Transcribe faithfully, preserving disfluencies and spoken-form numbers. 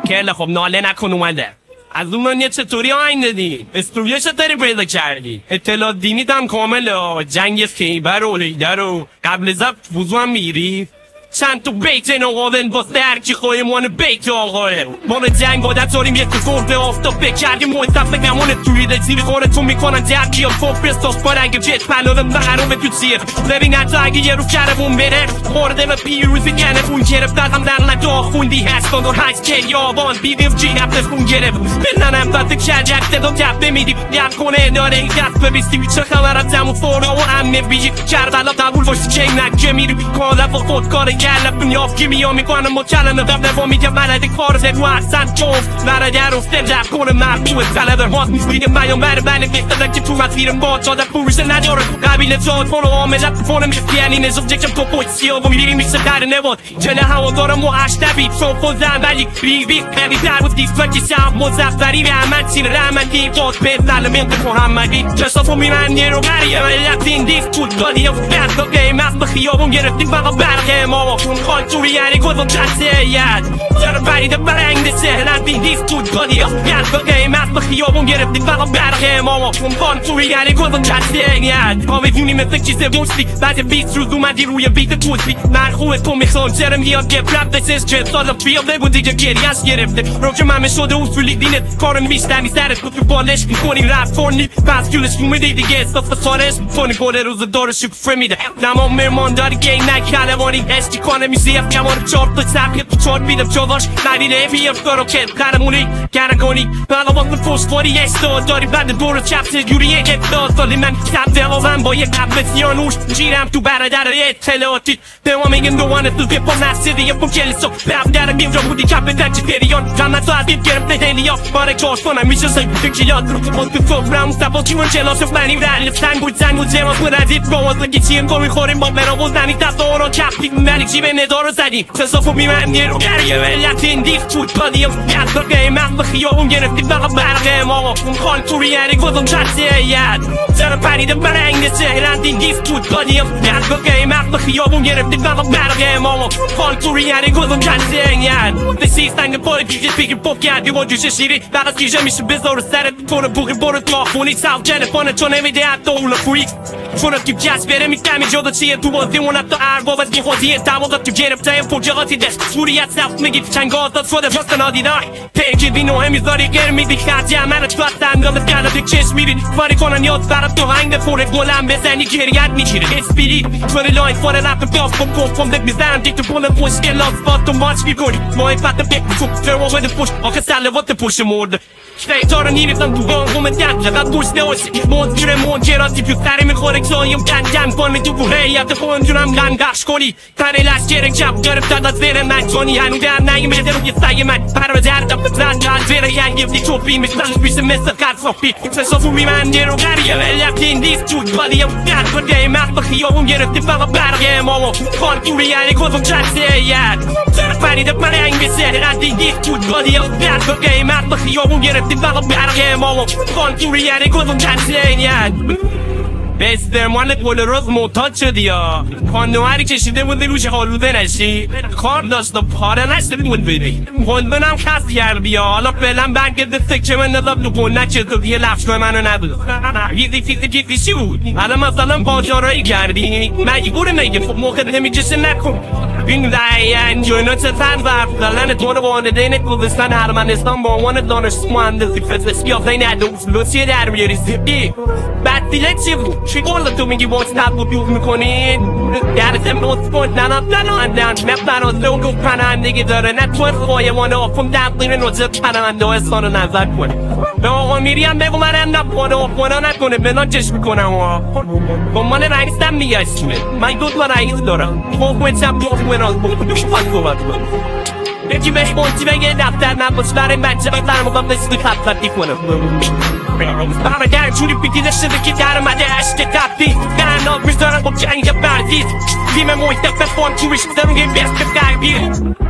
که خب ناله نکن اومده از اون یه چطوری آین دادی؟ استوریه چطوری پیدا کردی؟ اطلاعات دینی دم کامله جنگ خیبر و لیدر و قبل زب وضو هم میری؟ چند تو بیت نقابل واسه هرکی خواهیمان بیت آقاه مال جنگ عادت داریم یه تکور به آفتاب بکردیم مصطفه گمونه توی ده زیر خورتون میکنن درکی یا فوق بستاس بار اگه جت پلوه بقرومه تو سیر ببین حتی اگه یه رو کربون بره خورده و پیروزی گنه خون گرفت دادم در ندا خوندی هستان و هشت که یابان بیدیم جی نفت خون گرفت بزنم دست کرجک صدا گفت بمیدی گفت کنه داره این دست ببیستی چه خبر از زمون فوره و امنه بیجی کربلا قبول باشی که نکه میری بیکاله و خودکاره گلب دنیا کیمیا میکنم ما کلمه قبل و میگه بلد کار زد و احسن جفت برادر افته رفت کنه مردوه طلبه هاست میگه میان بره بله بهتره که تو مسیرم با جاده پروشه نداره قبیل جاد کنه آمده فونه میشه یعنی نزم جکم تو پویسیا و میری میشه در نباد جنه هوا دارم و اشتبید چون خودم ولی ریبی خیلی در بود دیست و کشم مزفتری به همه چین رحمتی جاد به سلمت محمدی چشتاتو میمن یه رو گریه و لطین دیست بود دادی و فرد و قیمت بخیابون گرفتیم فقط برقه ما خال توی یعنی گذم تحصیلیت جرم برید برنگ ده سهلت بین دیست بود دادی و فرد و قیمت بخیابون گرفتیم فقط برقه ما خال توی یعنی گذم تحصیلیت آویدونی مثل چیز دوستی بعد بیست روز اومدی روی بیت توستی من خوبه تو میخوام جرم یاد گپ رب دستش چه سالا بیا بگو دیگه گریش گرفته رو که من شده اصولی دینت کارم بیشتمی سرت تو بالش میکنی رفت کنی پس جولش اومدی دیگه اصطاف سارش کنی گل روز دارش شکر میده نمام مرمان داری گی نکلوانی اشتی کنه میزی اف کمار چار تا سبیه تو چار بیدم چاواش ندیده بیف دارو که قرمونی گرگونی بلا واسه فوشواری اشتاد داری بعد دور چپ سجوری افتاد سالی من کب دوازم با یک قبل سیانوش جیرم تو برادر اطلاعاتی به ما میگن دوانه تو که با نسیده یه پو کلیسا برم درم بیمجا بودی کپ تنچی پریان جمعت تو از بیب گرفته هلیا باره چاش کنم میشه سایی بوده کلیات رو باز تو تو برم مصطفا چیون چلاس فنی رلیف سنگ بود سنگ بود جمع بود ردید بوازه که چیم تو میخوریم با برا بود زنی دست آرا کپی ملیک جیب ندارو زدیم تصافو بیمن یه رو گریه ولت این دیف بود بادیم یاد با قیمت بخیابون گرفتیم فقط برقه ما خال توی یعنی گذم تحصیلیت چرا پریده برنگ سهرند این دیف بود بادیم یاد با قیمت بخیابون گرفتیم فقط برقه ما خال توی یعنی گذم تحصیلیت دستی سنگ پای پیجه پیگه پاپ کردی با جوش شیری بعد از کیجه میشه بذار سرت تونه بوغی برو تو آخونی ساو تلفونه چون نمیده حتی اولا خویی چون از کیب جست بره میتمی جادا چیه تو بازی اون حتی ارباب از بیخوازیه تماقات که گرفته این فوجاقاتی دست سوریت سفت میگید چنگ آزاد شده جست نادیدای پیجی دی نوه میذاری گر میدی خرجی همه تو هست اندامت کرده چشم میری فاری کنن یاد برات تو هنگ فوره گلم بزنی گریت میگیره اسپیری چون لایف فاره لفت بیاف کم کم کم دک میزنم دیک تو بلند خوشگل لاز باد تو ماچ میکنی ماه فتت بک تو فرما بده پشت آخه سلوات پشت مرده شیطان نیریزم تو بانگوم دم چقدر دوست نوشی منجور منجراتی پیو سری میخوره کساییم گنجم کنی تو بوهیت خونجونم گنگش کنی تنه لشکر جب گرفتن از زیر من چونی هنو درم نگیمده روی سعی من پر دردم بزن جان زیر ینگیفتی توپی میشنش بیشه مثل قرصافی چشافو میمن یه رو گریه ولفت این دیست جود بالیم درد و قیمت بخیابون گرفتی فقط برقه ما خال توی یعنی کدوم جنسیت چرا پریده برنگ سهرند این دیست جود بالیم درد و قیمت بخیابون گرفتی فقط برقه ما خال توی یعنی کدوم جنسیت به استعمال گل روز معتاد شدی یا خانواری کشیده بودی روش حالوده نشی کار داشت و پاره نشده بود بری خندونم کس کرد بیا حالا فعلا برگرده سکه من نظاب تو گونه چه تو یه لفظ منو نبود یزی فیزی کیفیشی بود حالا مثلا باجارایی کردی مجبور نگه خب موقع نمیجشه نکن این رایان جوینا چه تن ورف دلن تون واندین کوزستان ارمنستان با عنوان دانش مهندسی فزیکی آفرین ادوس لوسی در بیاری زیبی بعد دیگه چی بود چی گل تو میگی واسه تبو بیوز میکنی درسم نوت بود نه نه نه نه نفتن از لوگو پناهندگی داره نه تو خواهیمانه آفم دقیقه نوزت پناهنده احسان نظر کنه به آقا میریم بگو من هم نکنه آفانا نکنه بنا چشم میکنم با من رئیستم میگشتیمه من دو تا رئیس دارم خوبتم دو از بودو شفاق صحبت کنم یکی بهش منتی بگه دفتر نباش برای بچه بگذر مقام نسیدی خط خطی کنم برای در جوری بیدیده شده که در مده عشق تبدیل درناب میذارم با جنگ بردید تیم محیط بخوان تویش دارم یه بست قربیه